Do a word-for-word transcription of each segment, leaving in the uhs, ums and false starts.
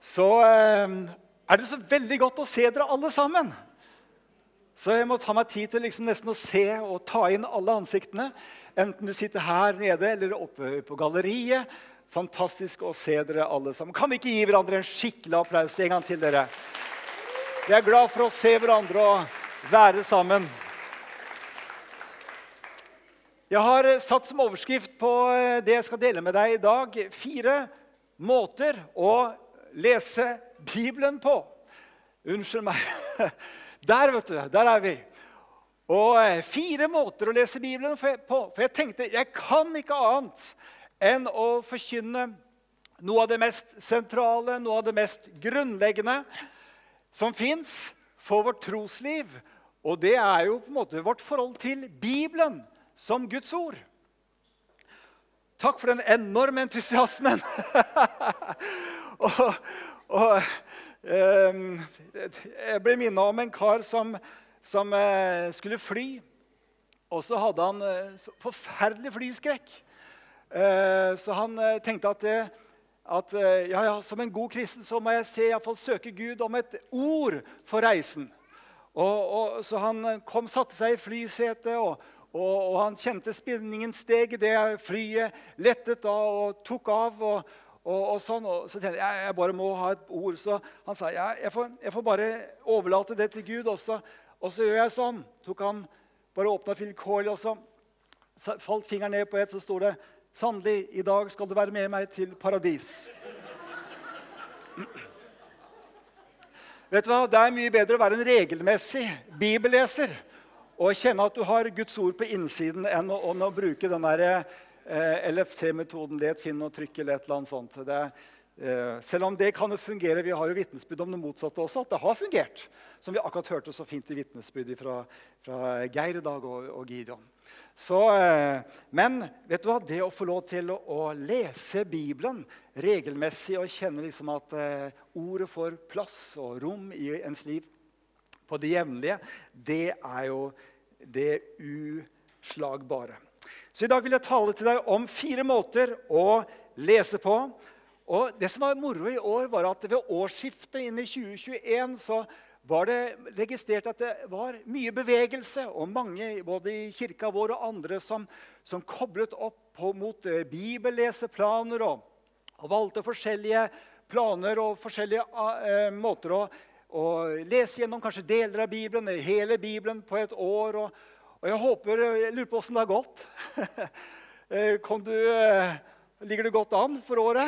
så eh, er det så veldig godt å se dere alle sammen. Så jeg må ta meg tid til liksom nesten å se og ta inn alle ansiktene. Enten du sitter her nede eller oppe på galleriet. Fantastisk å se dere alle sammen. Kan vi ikke gi hverandre en skikkelig applaus en gang til dere? Vi er glad for å se hverandre og være sammen. Jeg har satt som overskrift på det jeg skal dele med deg i dag, fire måter å lese Bibelen på. Unnskyld meg. Der, vet du, der er vi. Og fire måter å lese Bibelen på. For jeg tenkte, jeg kan ikke annet enn å forkynne noe av det mest sentrale, noe av det mest grunnleggende som finnes for vårt trosliv. Og det er jo på en måte vårt forhold til Bibelen som Guds ord. Takk for den enorme entusiasmen. og... og Um, jeg ble minnet om en kar som, som uh, skulle fly, og så hadde han uh, forferdelig flyskrekk. Uh, så han uh, tenkte at, uh, at uh, ja, ja, som en god kristen så må jeg se, i hvert fall søke Gud om et ord for reisen. Og, og, så han kom, satte seg i flysetet, og, og, og han kjente spinningen steg i det flyet, lettet da og tok av, og Og, og sånn, og så tenkte jeg, jeg, jeg bare må ha et ord. Så han sa, ja, jeg, får, jeg får bare overlate det til Gud også. Og så gjør jeg sånn. Tok han, bare åpnet vilkårlig, og så, så falt fingeren ned på et, så stod det, sannelig, i dag skal du være med meg til paradis. Vet du hva, det er mye bedre å være en regelmessig bibelleser, og kjenne at du har Guds ord på innsiden, enn å, enn å bruke den der Eh, L F T-metoden, let, finn og trykk eller et eller annet sånt. Det, eh, selv om det kan jo fungere, vi har jo vittnesbyrd om det motsatte også, at det har fungert. Som vi akkurat hørte så fint i vittnesbyrd fra, fra Geir i dag og, og Gideon. Så, eh, men vet du hva, det å få lov til å, å lese Bibelen regelmessig og kjenne liksom at eh, ordet får plass og rom i ens liv på det jevnlige, det er jo det uslagbare. Så i dag vil jeg tale til deg om fire måter å lese på. Og det som var moro i år var at ved årsskiftet inn i tjue tjueen så var det registrert at det var mye bevegelse, og mange både i kirka vår og andre som, som koblet opp på, mot eh, bibelleseplaner og, og valgte forskjellige planer og forskjellige eh, måter å, å lese gjennom kanskje deler av Bibelen, hele Bibelen på et år. og Og jeg håper, jeg lurer på hvordan det har gått. Kom du, ligger du godt an for året?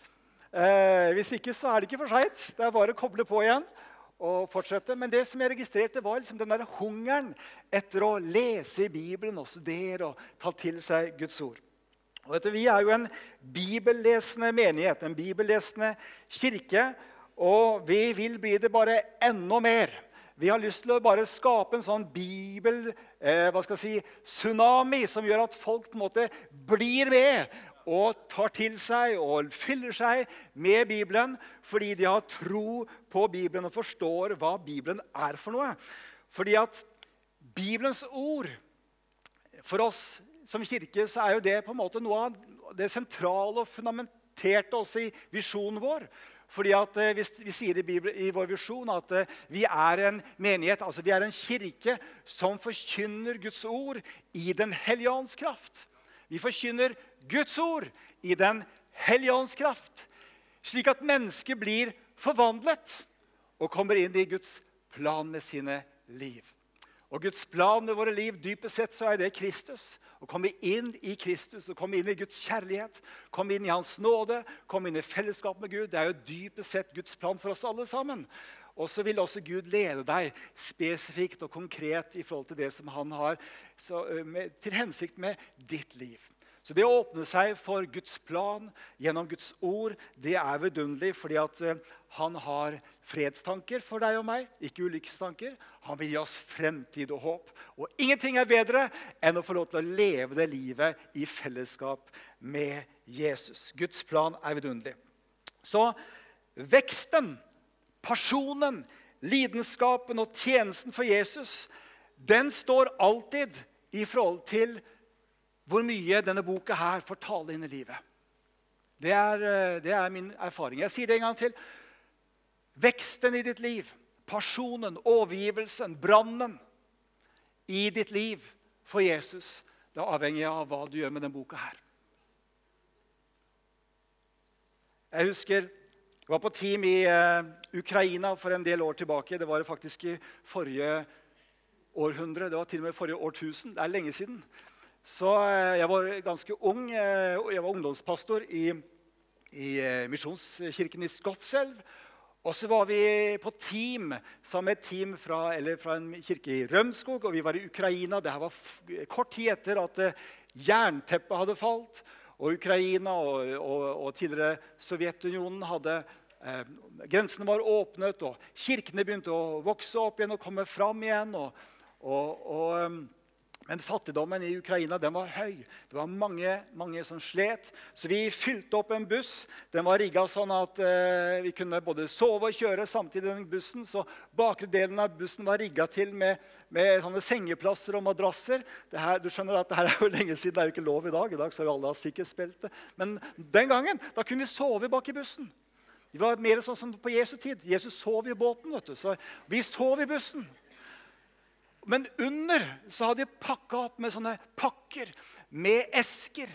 Eh, hvis ikke, så er det ikke for sent. Det er bare å koble på igjen og fortsette. Men det som jeg registrerte var liksom den der hungeren etter å lese i Bibelen og studere og ta til seg Guds ord. Og vet du, vi er jo en bibellesende menighet, en bibellesende kirke, og vi vil bli det bare enda mer. Vi har lyst til å bare skape en sånn bibel, eh, hva skal jeg si, tsunami, som gjør at folk på en måte blir med og tar til seg og fyller seg med Bibelen, fordi de har tro på Bibelen og forstår hva Bibelen er for noe. Fordi at Bibelens ord, for oss som kirke, så er jo det på en måte noe av det sentrale og fundamenterte også i visjonen vår. Fordi at eh, vi, vi sier i, Bibelen, i vår visjon at eh, vi er en menighet, altså vi er en kirke som forkynner Guds ord i den hellige ånds kraft. Vi forkynner Guds ord i den hellige ånds kraft, slik at mennesker blir forvandlet og kommer inn i Guds plan med sine liv. Og Guds plan med våre liv, dypest sett så er det Kristus. Å komme inn i Kristus, å komme inn i Guds kjærlighet, komme inn i hans nåde, komme inn i fellesskap med Gud. Det er jo dypest sett Guds plan for oss alle sammen. Og så vil også Gud lede deg spesifikt og konkret i forhold til det som han har så, med, til hensikt med ditt liv. Så det å åpne seg for Guds plan gjennom Guds ord, det er vidunderlig, fordi at han har fredstanker for deg og meg, ikke ulykkestanker. Han vil gi oss fremtid og håp. Og ingenting er bedre enn å få lov til å leve det livet i fellesskap med Jesus. Guds plan er vidunderlig. Så veksten, passionen, lidenskapen og tjenesten for Jesus, den står alltid i forhold til hvor mye denne boka her får tale inn i livet. Det er, det er min erfaring. Jeg sier det en gang til. veksten i ditt liv, passionen, overgivelsen, brannen i ditt liv for Jesus, det er avhengig av hva du gjør med den boka her. Jeg husker, jeg var på team i uh, Ukraina for en del år tilbake. Det var faktisk i forrige århundre, det var til og med forrige årtusen, det er lenge siden. Så uh, jeg var ganske ung, uh, jeg var ungdomspastor i, i uh, misjonskirken i Skotselv. Og så var vi på team, sammen med et team fra, eller fra en kirke i Rømskog, og vi var i Ukraina. Det var kort tid etter at jernteppet hadde falt, og Ukraina og, og, og tidligere Sovjetunionen hadde, eh, grensene var åpnet, og kirkene begynte å vokse opp igjen og komme fram igjen. Og, og, og, men fattigdommen i Ukraina, den var høy. Det var mange, mange som slet. Så vi fylte opp en buss. Den var rigget sånn at eh, vi kunne både sove og kjøre samtidig i den bussen. Så bakre delen av bussen var rigget til med, med sånne sengeplasser og madrasser. Det her, du skjønner at det her er jo lenge siden, det er jo ikke lov i dag. I dag så har vi alle sikkerhetsbelte. Men den gangen, da kunne vi sove bak i bussen. Det var mer sånn som på Jesu tid. Jesus sov i båten, vet du. Så vi sov i bussen. Men under så hadde de pakket opp med sånne pakker, med esker,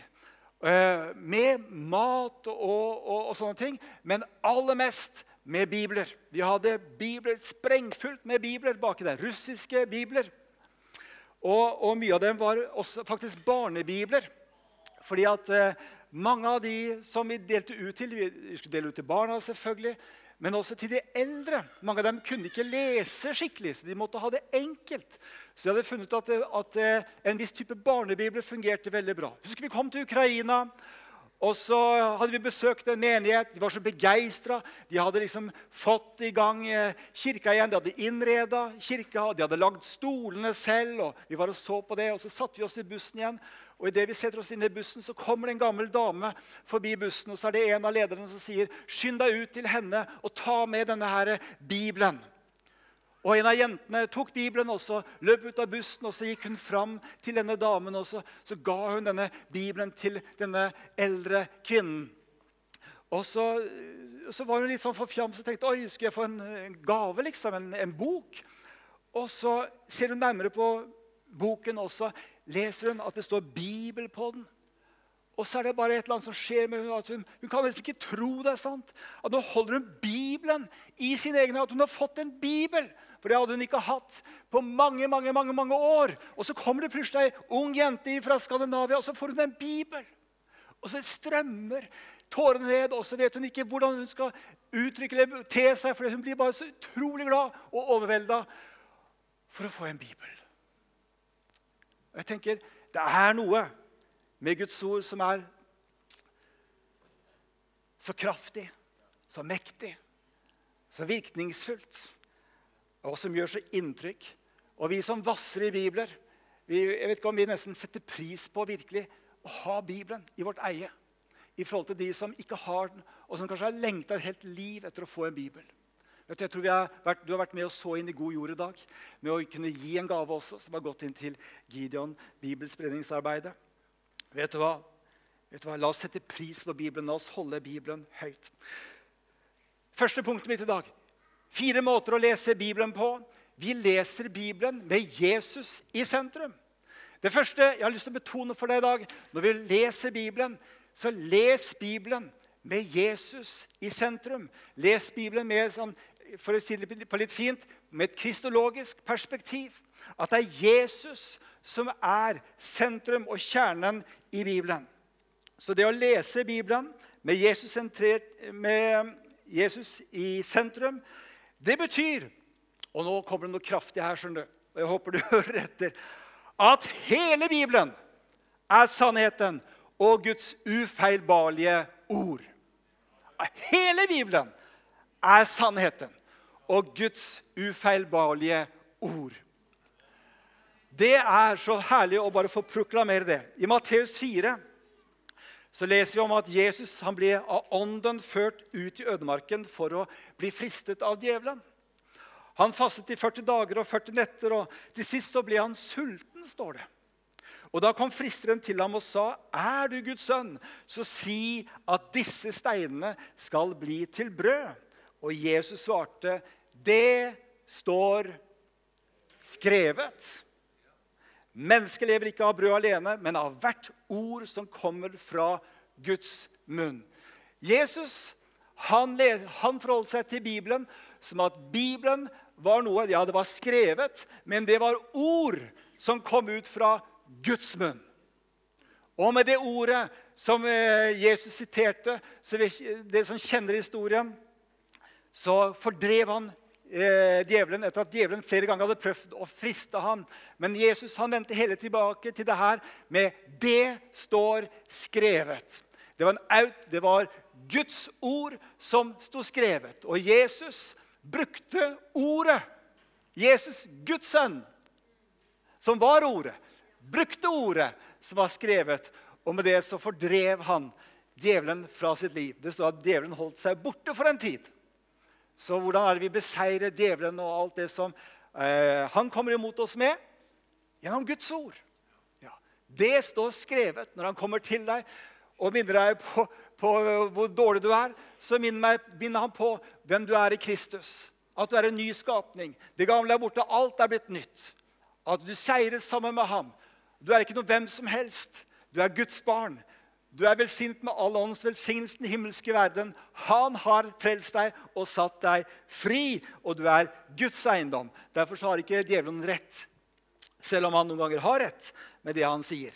med mat og, og, og sånne ting, men aller mest med bibler. De hadde bibler, sprengfullt med bibler baki der, russiske bibler. Og, og mye av dem var også faktisk barnebibler, fordi at eh, mange av de som vi delte ut til, vi skulle dele ut til barna selvfølgelig, men også til de eldre. Mange av dem kunne ikke lese skikkelig, så de måtte ha det enkelt. Så de hadde funnet at, at en viss type barnebibler fungerte veldig bra. Husker vi kom til Ukraina, og så hadde vi besøkt en menighet. De var så begeistret. De hadde liksom fått i gang kirka igjen. De hadde innredet kirka, og de hadde lagd stolene selv. Og vi var og så på det, og så satte vi oss i bussen igjen. Og i det vi setter oss inn i bussen, så kommer det en gammel dame forbi bussen, og så er det en av lederne som sier, «Skynd deg ut til henne og ta med denne her Bibelen». Og en av jentene tok Bibelen, og så løp ut av bussen, og så gikk hun fram til denne damen, og så, så ga hun denne Bibelen til denne eldre kvinnen. Og så, så var hun litt sånn forfjamset, så tenkte, oi, skal jeg få en gave, liksom, en, en bok? Og så ser hun nærmere på boken, og så leser hun at det står Bibel på den. Og så er det bare et eller annet som skjer med henne, at hun, hun kan nesten ikke tro det er sant. At nå holder hun Bibelen i sin egen, at hun har fått en Bibel. For det hadde hun ikke hatt på mange, mange, mange, mange år. Og så kommer det plutselig en ung jente fra Skandinavia, og så får hun en Bibel. Og så strømmer tårene ned, og så vet hun ikke hvordan hun skal uttrykke det til seg, for hun blir bare så utrolig glad og overveldet for å få en Bibel. Og jeg tenker, det er noe med Guds ord som er så kraftig, så mektig, så virkningsfullt, og som gjør så inntrykk. Og vi som vasser i bibler, vi, jeg vet ikke om vi nesten setter pris på virkelig å ha Bibelen i vårt eie, i forhold til de som ikke har den, og som kanskje har lengtet et helt liv etter å få en Bibel. Jeg tror vi har vært, du har vært med og så inn i god jord i dag, med å kunne gi en gave også, som har gått inn til Gideon Bibelspredningsarbeidet. Vet du hva? Vet du hva? La oss sette pris på Bibelen, la oss holde Bibelen høyt. Første punktet mitt i dag. Fire måter å lese Bibelen på. Vi leser Bibelen med Jesus i sentrum. Det første jeg har lyst til å betone for deg i dag, når vi leser Bibelen, så les Bibelen med Jesus i sentrum. Les Bibelen med sånn, for å si det på litt fint, med et kristologisk perspektiv. At det er Jesus som er sentrum og kjernen i Bibelen. Så det å lese Bibelen med Jesus, sentrert, med Jesus i sentrum, det betyr, og nå kommer det noe kraftig her, skjønner du, og jeg håper du hører etter, at hele Bibelen er sannheten og Guds ufeilbarlige ord. Hele Bibelen er sannheten og Guds ufeilbarlige ord. Det er så herlig å bare få proklamere det. I Matteus fire så leser vi om at Jesus han ble av ånden ført ut i ødemarken for å bli fristet av djevelen. Han fastet i førti dager og førti netter, og til sist så ble han sulten, står det. Og da kom fristeren til ham og sa, «Er du Guds sønn, så si at disse steinene skal bli til brød.» Og Jesus svarte, det står skrevet. Mennesket lever ikke av brød alene, men av hvert ord som kommer fra Guds munn. Jesus, han, han forholdt seg til Bibelen som at Bibelen var noe, ja det var skrevet, men det var ord som kom ut fra Guds munn. Og med det ordet som Jesus siterte, så det som kjenner historien, så fordrev han eh, djevelen etter at djevelen flere ganger hadde prøvd å friste han. Men Jesus han vendte hele tilbake til det her med det står skrevet. Det var, en, det var Guds ord som stod skrevet. Og Jesus brukte ordet. Jesus, Guds sønn, som var ordet, brukte ordet som var skrevet. Og med det så fordrev han djevelen fra sitt liv. Det står at djevelen holdt seg borte for en tid. Så hvordan er det vi beseirer djevelen og alt det som eh, han kommer imot oss med? Gjennom Guds ord. Ja, det står skrevet når han kommer til deg og minner deg på, på hvor dårlig du er. Så minner, meg, minner han på hvem du er i Kristus. At du er en ny skapning. Det gamle er borte, alt er blitt nytt. At du seirer sammen med ham. Du er ikke noe hvem som helst. Du er Guds barn. Du er velsignet med all åndens velsignelse i den himmelske verden. Han har frelst deg og satt deg fri, og du er Guds eiendom. Derfor så har ikke djevelen rett. Selv om han noen ganger har rett med det han sier,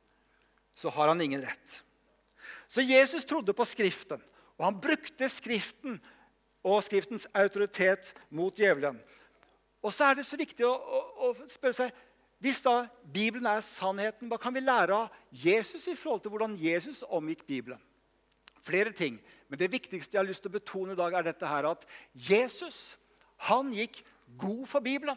så har han ingen rett. Så Jesus trodde på Skriften, og han brukte Skriften og Skriftens autoritet mot djevelen. Og så er det så viktig å, å, å spørre seg, hvis da Bibelen er sannheten, hva kan vi lære av Jesus i forhold til hvordan Jesus omgikk Bibelen? Flere ting, men det viktigste jeg har lyst til å betone i dag er dette her, at Jesus, han gikk god for Bibelen.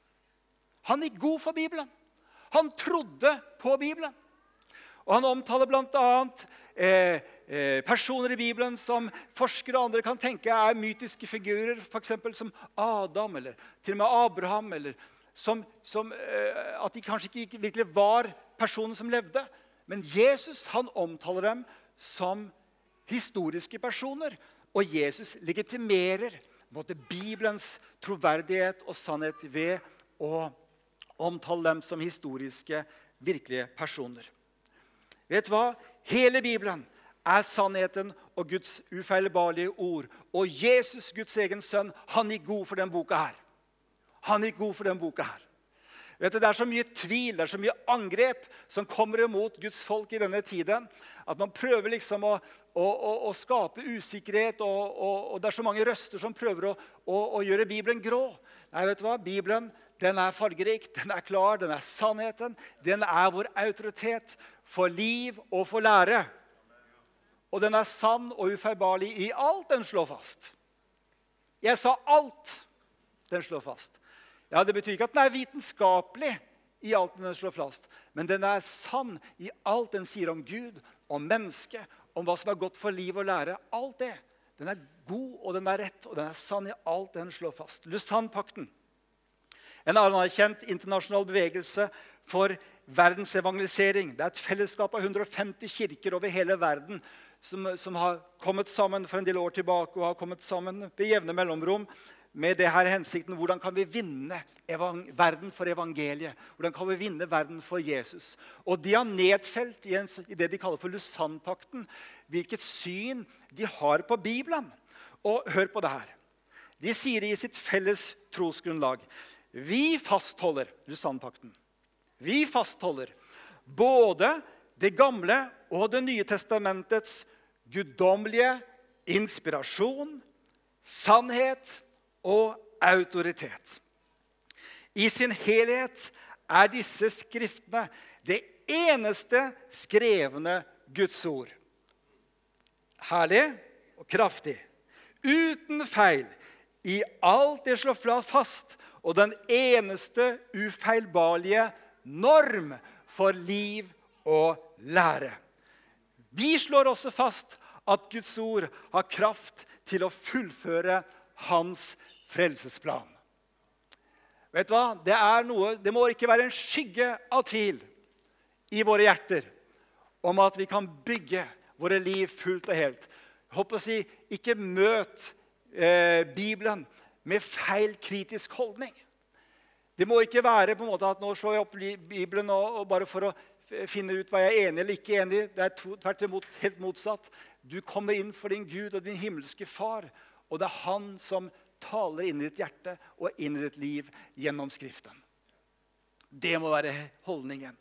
Han gikk god for Bibelen. Han trodde på Bibelen. Og han omtaler blant annet eh, eh, personer i Bibelen som forskere og andre kan tenke er mytiske figurer, for eksempel som Adam, eller til og med Abraham, eller Som, som, uh, at de kanskje ikke virkelig var personer som levde. Men Jesus han omtaler dem som historiske personer. Og Jesus legitimerer måte, Bibelens troverdighet og sannhet ved å omtale dem som historiske, virkelige personer. Vet du hva? Hele Bibelen er sannheten og Guds ufeilbarlige ord. Og Jesus, Guds egen sønn, han gikk god for den boka her. Han gikk god for den boka her. Vet du, det er så mye tvil, det er så mye angrep som kommer imot Guds folk i denne tiden, at man prøver liksom å, å, å, å skape usikkerhet, og, og, og det er så mange røster som prøver å, å, å gjøre Bibelen grå. Nei, vet du hva? Bibelen, den er fargerik, den er klar, den er sannheten, den er vår autoritet for liv og for lære. Og den er sann og ufeilbarlig i alt den slår fast. Jeg sa alt den slår fast. Ja, det betyr ikke at den er vitenskapelig i alt den slår fast, men den er sann i alt den sier om Gud, om mennesket, om hva som er godt for liv og lære. Alt det. Den er god, og den er rett, og den er sann i alt den slår fast. Lausanne-pakten. En anerkjent internasjonal bevegelse for verdens evangelisering. Det er et fellesskap av hundre og femti kirker over hele verden som, som har kommet sammen for en del år tilbake og har kommet sammen ved jevne mellomrom med det her hensikten, hvordan kan vi vinne verden for evangeliet? Hvordan kan vi vinne verden for Jesus? Og de har nedfelt i, en, i det de kaller for Lausanne-pakten, hvilket syn de har på Bibelen. Og hør på det her. De sier i sitt felles trosgrunnlag, vi fastholder Lausanne-pakten. Vi fastholder både det gamle og det nye testamentets guddommelige inspirasjon, sannhet og autoritet. I sin helhet er disse skriftene det eneste skrevne Guds ord. Herlig og kraftig. Uten feil i alt det slår fast, og den eneste ufeilbarlige norm for liv og lære. Vi slår også fast at Guds ord har kraft til å fullføre hans frelsesplan. Vet du hva? Det er noe, det må ikke være en skygge av tvil i våre hjerter om at vi kan bygge våre liv fullt og helt. Jeg håper å si, ikke møt eh, Bibelen med feil kritisk holdning. Det må ikke være på en måte at nå slår jeg opp Bibelen og, og bare for å finne ut hva jeg er enig eller ikke enig i. Det er to, tvert imot helt motsatt. Du kommer inn for din Gud og din himmelske far, og det er han som taler inn i ditt hjerte og inn i ditt liv gjennom Skriften. Det må være holdningen.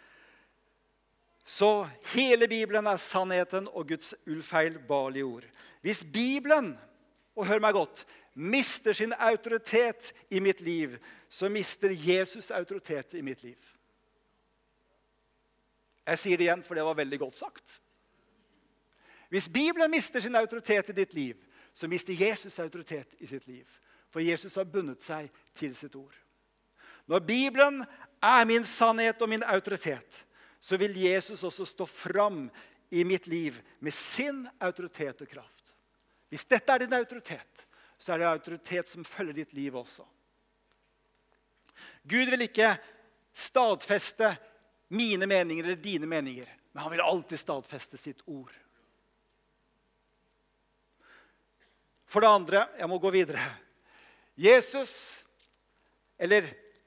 Så hele Bibelen er sannheten og Guds ufeilbarlige ord. Hvis Bibelen, og hør meg godt, mister sin autoritet i mitt liv, så mister Jesus autoritet i mitt liv. Jeg sier det igjen, for det var veldig godt sagt. Hvis Bibelen mister sin autoritet i ditt liv, så mister Jesus autoritet i sitt liv. For Jesus har bundet seg til sitt ord. Når Bibelen er min sannhet og min autoritet, så vil Jesus også stå fram i mitt liv med sin autoritet og kraft. Hvis dette er din autoritet, så er det autoritet som følger ditt liv også. Gud vil ikke stadfeste mine meninger eller dine meninger, men han vil alltid stadfeste sitt ord. For det andre, jeg må gå videre. Jesus, eller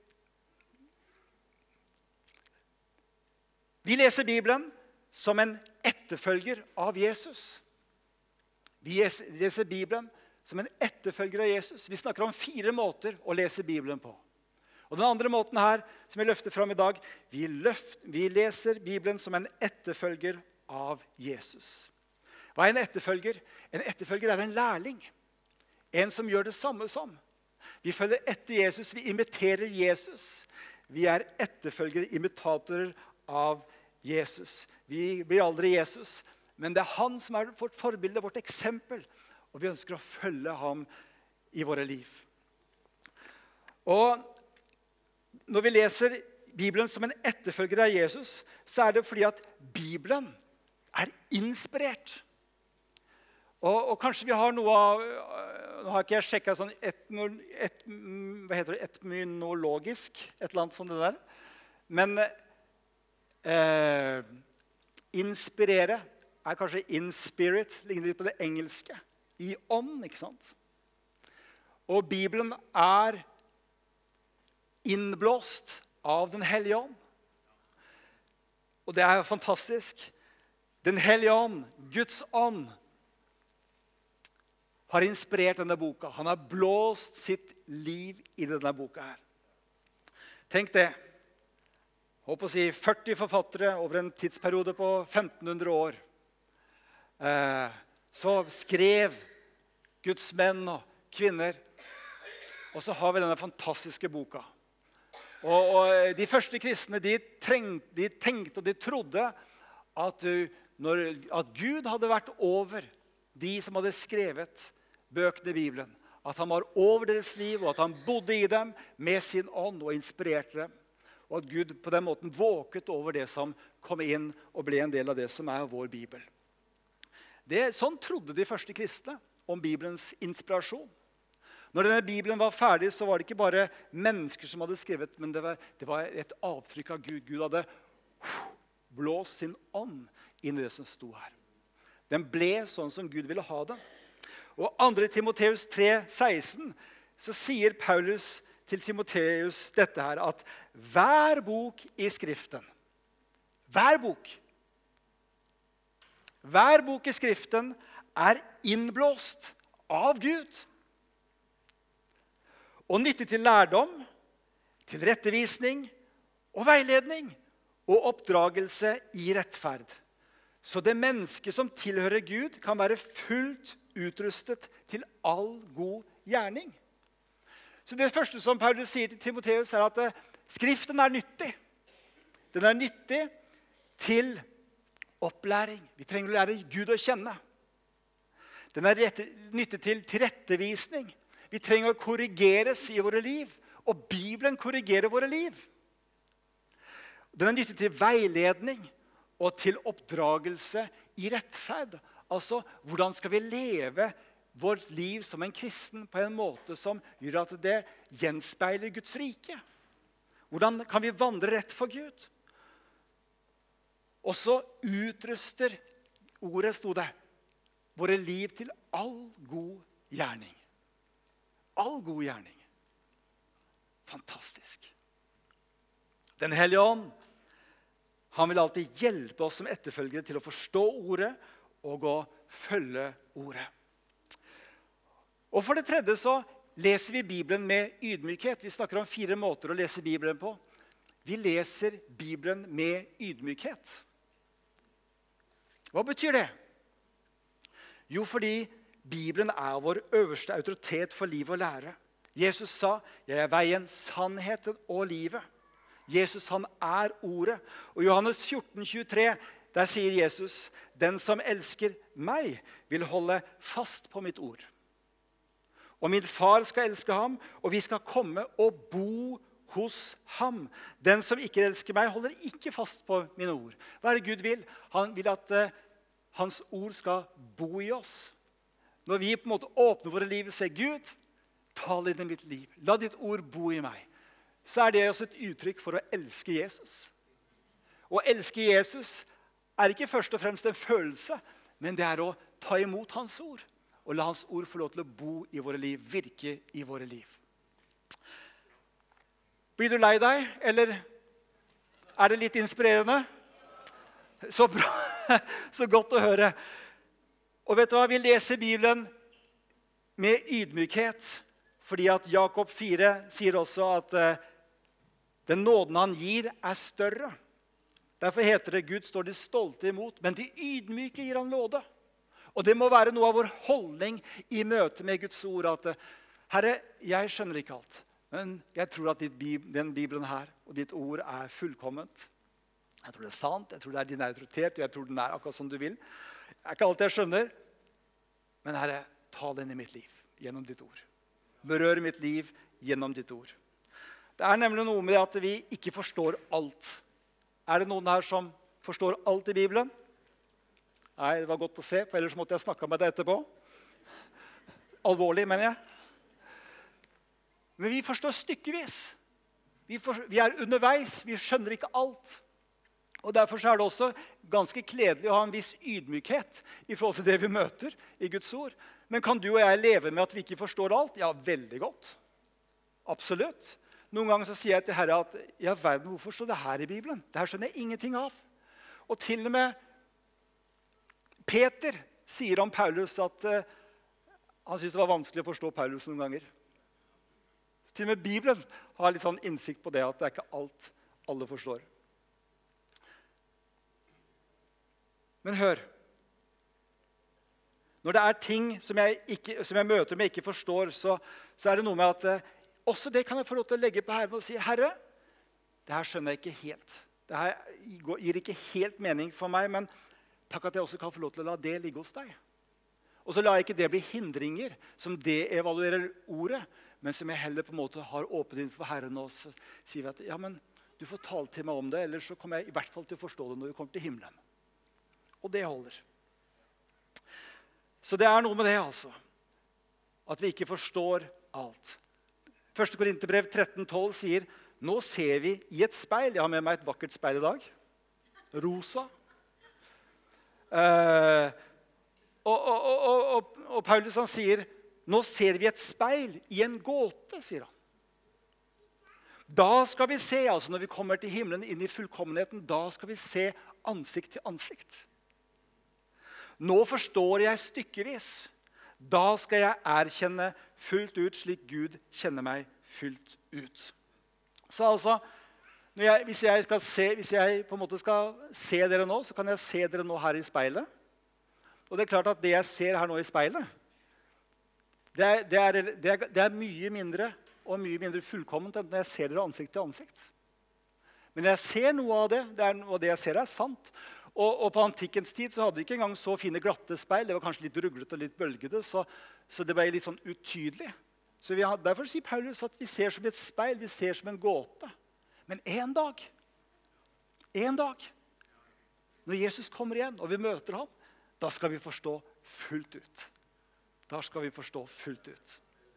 vi leser Bibelen som en etterfølger av Jesus. Vi leser Bibelen som en etterfølger av Jesus. Vi snakker om fire måter å lese Bibelen på. Og den andre måten her, som jeg løfter fram i dag, vi, løft, vi leser Bibelen som en etterfølger av Jesus. Hva er en etterfølger? En etterfølger er en lærling. En som gjør det samme som. Vi følger etter Jesus, vi imiterer Jesus. Vi er etterfølgere, imitatorer av Jesus. Vi blir aldri Jesus, men det er han som er vårt forbilde, vårt eksempel. Og vi ønsker å følge ham i våre liv. Og når vi leser Bibelen som en etterfølger av Jesus, så er det fordi at Bibelen er inspirert. Og, og kanskje vi har noe av, nå har ikke jeg sjekket sånn etno, et, hva heter det, etymologisk, et eller annet sånt det der. Men eh, inspirere er kanskje in spirit, ligner litt på det engelske. I ånd, ikke sant? Og Bibelen er innblåst av den hellige ånd. Og det er fantastisk. Den hellige ånd, Guds ånd, har inspirert denne boka. Han har blåst sitt liv i denne boka her. Tenk det. Håper å si førti forfattere over en tidsperiode på femten hundre år. Eh, så skrev Guds menn og kvinner. Og så har vi denne fantastiske boka. Og, og de første kristne, de, treng, de tenkte og de trodde at, når, at Gud hadde vært over de som hadde skrevet bøkene i Bibelen. At han var over deres liv, og at han bodde i dem med sin ånd og inspirerte dem. Og at Gud på den måten våket over det som kom inn og ble en del av det som er vår Bibel. Det, sånn trodde de første kristne om Bibelens inspirasjon. Når denne Bibelen var ferdig, så var det ikke bare mennesker som hadde skrevet, men det var, det var et avtrykk av Gud. Gud hadde blåst sin ånd inn i det som sto her. Den ble sånn som Gud ville ha det. Og andre Timoteus tre seksten, så sier Paulus til Timoteus dette her, at hver bok i Skriften, hver bok, hver bok i Skriften er innblåst av Gud. Og nyttig til lærdom, til rettevisning og veiledning og oppdragelse i rettferd. Så det menneske som tilhører Gud kan være fullt utrustet til all god gjerning. Så det første som Paulus sier til Timoteus er at Skriften er nyttig. Den er nyttig til opplæring. Vi trenger å lære Gud å kjenne. Den er rette, nyttig til tilrettevisning. Vi trenger å korrigeres i våre liv, og Bibelen korrigerer våre liv. Den er nyttig til veiledning og til oppdragelse i rettferd. Altså, hvordan skal vi leve vårt liv som en kristen på en måte som gjør at det gjenspeiler Guds rike? Hvordan kan vi vandre rett for Gud? Og så utruster ordet, sto det, våre liv til all god gjerning. All god gjerning. Fantastisk. Den hellige ånd, han vil alltid hjelpe oss som etterfølgere til å forstå ordet og å følge ordet. Og for det tredje så leser vi Bibelen med ydmykhet. Vi snakker om fire måter å lese Bibelen på. Vi leser Bibelen med ydmykhet. Hva betyr det? Jo, fordi Bibelen er vår øverste autoritet for liv og lære. Jesus sa, jeg er veien, sannheten og livet. Jesus, han er ordet. Og i Johannes fjorten tjuetre, der sier Jesus, den som elsker meg vil holde fast på mitt ord. Og min far skal elske ham, og vi skal komme og bo hos ham. Den som ikke elsker meg, holder ikke fast på mine ord. Hva er det Gud vil? Han vil at uh, hans ord skal bo i oss. Når vi på en måte åpner våre liv og sier, Gud, tal inn i mitt liv. La ditt ord bo i meg. Så er det også et uttrykk for å elske Jesus. Å elske Jesus er ikke først og fremst en følelse, men det er å ta imot hans ord. Og la hans ord få lov til å bo i våre liv, virke i våre liv. Blir du lei deg, eller er det litt inspirerende? Så bra, så godt å høre. Og vet du hva, vi leser Bibelen med ydmykhet, fordi at Jakob fire sier også at uh, den nåden han gir er større. Derfor heter det, Gud står de stolte imot, men de ydmyke gir han nåde. Og det må være noe av vår holdning i møte med Guds ord, at Herre, jeg skjønner ikke alt, men jeg tror at ditt, den Bibelen her og ditt ord er fullkomment. Jeg tror det er sant, jeg tror det er din autoritet, og jeg tror den er akkurat som du vil. Det er ikke alt jeg skjønner, men Herre, ta den i mitt liv gjennom ditt ord. Berør mitt liv gjennom ditt ord. Det er nemlig noe med at vi ikke forstår alt. Er det noen her som forstår alt i Bibelen? Nei, det var godt å se, for ellers måtte jeg snakke med deg etterpå. Alvorlig, mener jeg. Men vi forstår stykkevis. Vi, for, vi er underveis, vi skjønner ikke alt. Og derfor er det også ganske kledelig å ha en viss ydmykhet i forhold til det vi møter i Guds ord. Men kan du og jeg leve med at vi ikke forstår alt? Ja, veldig godt. Absolutt. Noen ganger så sier jeg til Herre at ja, verden, hvorfor står det her i Bibelen? Det her skjønner jeg ingenting av. Og til og med Peter sier om Paulus at uh, han synes det var vanskelig å forstå Paulus noen ganger. Til og med Bibelen har litt sånn innsikt på det, at det er ikke alt alle forstår. Men hør. Når det er ting som jeg, ikke, som jeg møter men ikke forstår, så, så er det noe med at uh, også det kan jeg få lov til å legge på Herren og si, Herre, det her skjønner jeg ikke helt. Det her gir ikke helt mening for meg, men takk at jeg også kan få lov til å la det ligge hos deg. Og så lar jeg ikke det bli hindringer som det evaluerer ordet, men som jeg heller på en måte har åpnet inn for Herren og så sier at ja, men du får tale til meg om det, eller så kommer jeg i hvert fall til å forstå det når vi kommer til himmelen. Og det holder. Så det er noe med det altså, at vi ikke forstår alt. Første Korinterbrev tretten tolv sier, nå ser vi i et speil, jeg har med meg et vakkert speil i dag, rosa. Uh, og, og, og, og, og Paulus han sier, nå ser vi et speil i en gåte, sier han. Da skal vi se, altså når vi kommer til himmelen inn i fullkommenheten, da skal vi se ansikt til ansikt. Nå forstår jeg stykkevis. Da skal jeg erkjenne fullt ut slik Gud kjenner meg fullt ut. Så altså, når jeg, hvis, jeg skal se, hvis jeg på en måte skal se dere nå, så kan jeg se dere nå her i speilet. Og det er klart at det jeg ser her nå i speilet, det er, det er, det er, det er mye mindre og mye mindre fullkomment enn når jeg ser dere ansikt til ansikt. Men jeg ser noe av det, det er, og det jeg ser er sant. Og, og på antikkens tid så hadde de ikke engang så fine glatte speil. Det var kanskje litt ruglete og litt bølgete, så, så det ble litt sånn utydelig. Så vi har, derfor sier Paulus at vi ser som et speil, vi ser som en gåte. Men en dag, en dag, når Jesus kommer igjen og vi møter ham, da skal vi forstå fullt ut. Da skal vi forstå fullt ut.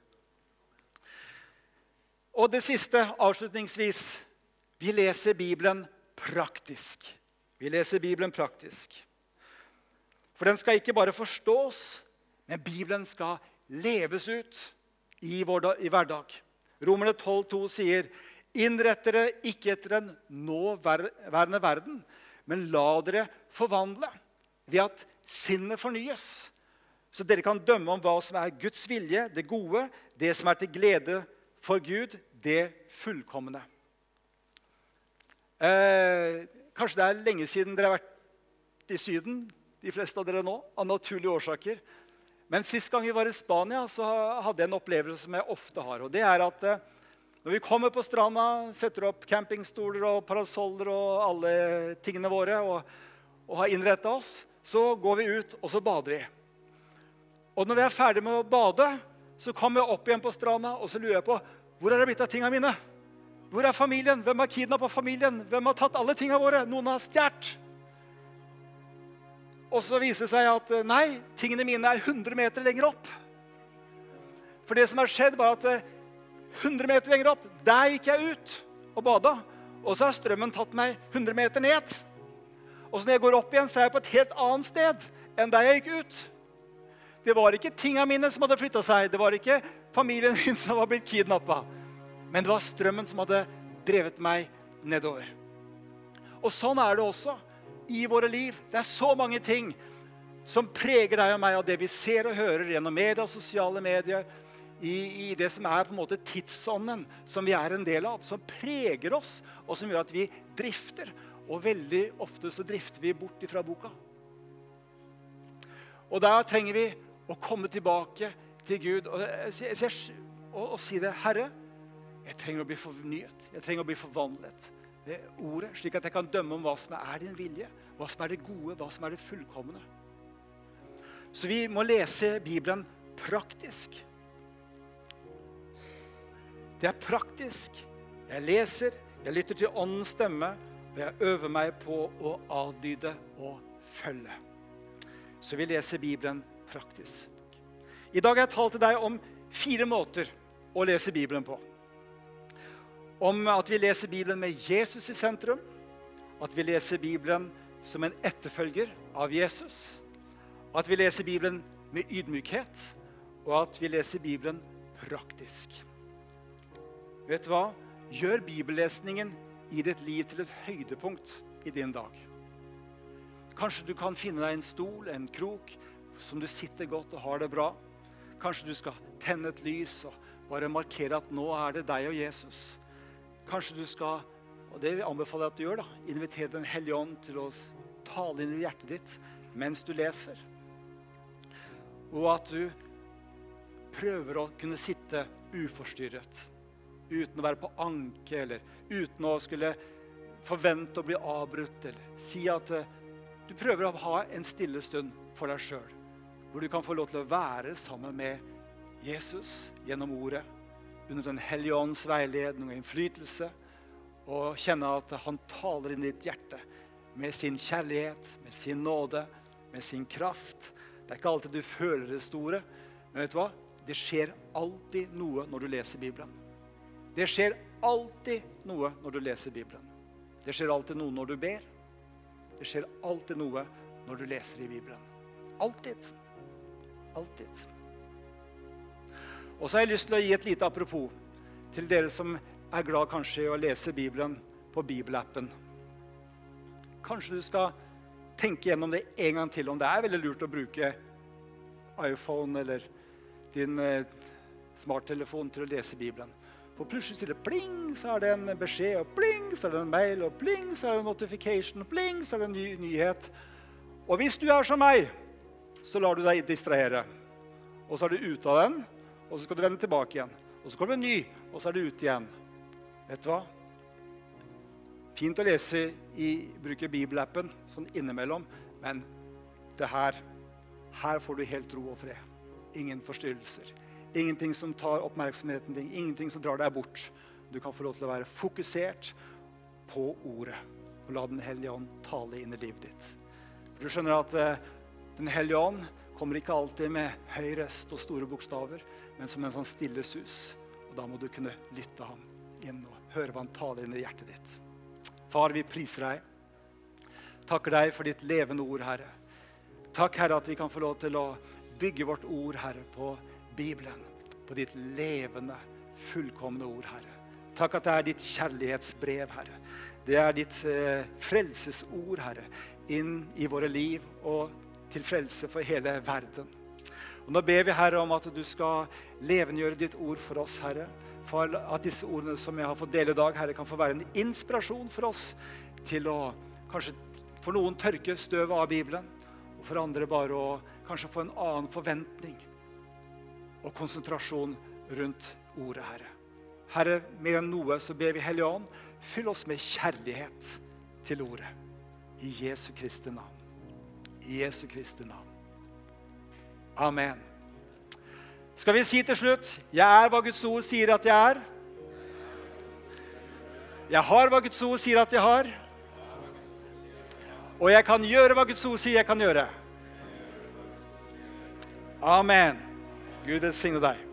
Og det siste, avslutningsvis, vi leser Bibelen praktisk. Vi leser Bibelen praktisk. For den skal ikke bare forstås, men Bibelen skal leves ut i, vår, i hverdag. Romerne tolv to sier, innrett dere ikke etter den nåværende verden, men la dere forvandle ved at sinnet fornyes. Så dere kan dømme om hva som er Guds vilje, det gode, det som er til glede for Gud, det fullkomne. Eh, kanskje det er lenge siden dere har vært i Syden, de fleste av dere nå, av naturlige årsaker. Men sist gang vi var i Spania, så hadde jeg en opplevelse som jeg ofte har. Og det er at eh, når vi kommer på stranda, setter opp campingstoler og parasoller og alle tingene våre, og, og har innrettet oss, så går vi ut, og så bader vi. Og når vi er ferdige med å bade, så kommer jeg opp igjen på stranda, og så lurer jeg på, hvor er det blitt av tingene mine? Hvor er familien? Hvem har kidnappet familien? Hvem har tatt alle tingene våre? Noen har stjert. Og så viser det seg at nei, tingene mine er hundre meter lenger opp. For det som har skjedd var at hundre meter lenger opp, der gikk jeg ut og bada. Og så har strømmen tatt meg hundre meter ned. Og så når jeg går opp igjen, så er jeg på et helt annet sted enn der jeg gikk ut. Det var ikke tingene mine som hadde flyttet seg. Det var ikke familien min som var blitt kidnappet. Men det var strømmen som hadde drevet meg nedover. Og sånn er det også i våre liv. Det er så mange ting som preger deg og meg, og det vi ser og hører gjennom media og sosiale medier, i, i det som er på en måte tidsånden som vi er en del av, som preger oss, og som gjør at vi drifter. Og veldig ofte så drifter vi bort ifra boka. Og der trenger vi å komme tilbake til Gud og, og, og si det, Herre, jeg trenger å bli fornyet, jeg trenger å bli forvandlet ved ordet, slik at jeg kan dømme om hva som er din vilje, hva som er det gode, hva som er det fullkomne. Så vi må lese Bibelen praktisk. Det er praktisk. Jeg leser, jeg lytter til åndens stemme, og jeg øver meg på å adlyde og følge. Så vi leser Bibelen praktisk. I dag har jeg talt til deg om fire måter å lese Bibelen på. Om at vi leser Bibelen med Jesus i sentrum, at vi leser Bibelen som en etterfølger av Jesus, at vi leser Bibelen med ydmykhet, og at vi leser Bibelen praktisk. Vet du hva? Gjør bibellesningen i ditt liv til et høydepunkt i din dag. Kanskje du kan finne deg en stol, en krok, som du sitter godt og har det bra. Kanskje du skal tenne et lys og bare markere at nå er det deg og Jesus. Kanskje du skal, og det vil jeg anbefale at du gjør da, invitere Den Hellige Ånd til å tale inn i hjertet ditt mens du leser. Og at du prøver å kunne sitte uforstyrret, uten å være på anke, eller uten å skulle forvente å bli avbrutt, eller si at du prøver å ha en stille stund for deg selv, hvor du kan få lov til å være sammen med Jesus gjennom ordet, under Den Hellige Ånds veiledning og innflytelse, og kjenne at han taler inn i ditt hjerte med sin kjærlighet, med sin nåde, med sin kraft. Det er ikke alltid du føler det store, men vet du hva? Det skjer alltid noe når du leser Bibelen. Det skjer alltid noe når du leser Bibelen. Det skjer alltid noe når du ber. Det skjer alltid noe når du leser i Bibelen. Alltid. Alltid. Og så har jeg lyst til å gi et lite apropos til dere som er glad kanskje i å lese Bibelen på Bibelappen. Kanskje du skal tenke gjennom det en gang til, om det er veldig lurt å bruke iPhone eller din eh, smarttelefon til å lese Bibelen. For plutselig sier det pling, så er det en beskjed, og pling, så er det en mail, og pling, så er det en notification, og pling, så er det en ny nyhet. Og hvis du er som meg, så lar du deg distrahere. Og så er du ute av den, og så skal du vende tilbake igjen. Og så kommer det en ny, og så er du ute igjen. Vet du hva? Fint å lese i, bruke Bibelappen, sånn innimellom, men det her, her får du helt ro og fred. Ingen forstyrrelser. Ingenting som tar oppmerksomheten din, ingenting som drar deg bort. Du kan få lov til å være fokusert på ordet, og la Den Hellige Ånd tale inn i livet ditt. Du skjønner at eh, Den Hellige Ånd kommer ikke alltid med høy rest og store bokstaver, men som en sånn stille sus. Og da må du kunne lytte ham inn og høre hva han taler inn i hjertet ditt. Far, vi priser deg. Takker deg for ditt levende ord, Herre. Takk, Herre, at vi kan få lov til å bygge vårt ord, Herre, på Bibelen, på ditt levende, fullkomne ord, Herre. Takk at det er ditt kjærlighetsbrev, Herre. Det er ditt eh, frelsesord, Herre, inn i våre liv og til frelse for hele verden. Og nå ber vi, Herre, om at du skal levengjøre ditt ord for oss, Herre. For at disse ordene som jeg har fått dele i dag, Herre, kan få være en inspirasjon for oss til å kanskje for noen tørke støv av Bibelen, og for andre bare å kanskje få en annen forventning og konsentrasjon rundt ordet, Herre. Herre, mer enn noe så ber vi Hellige Ånd, fyll oss med kjærlighet til ordet. I Jesu Kristi navn. I Jesu Kristi navn. Amen. Skal vi si til slutt, jeg er hva Guds ord sier at jeg er. Jeg har hva Guds ord sier at jeg har. Og jeg kan gjøre hva Guds ord sier jeg kan gjøre. Amen. Gud velsigne deg.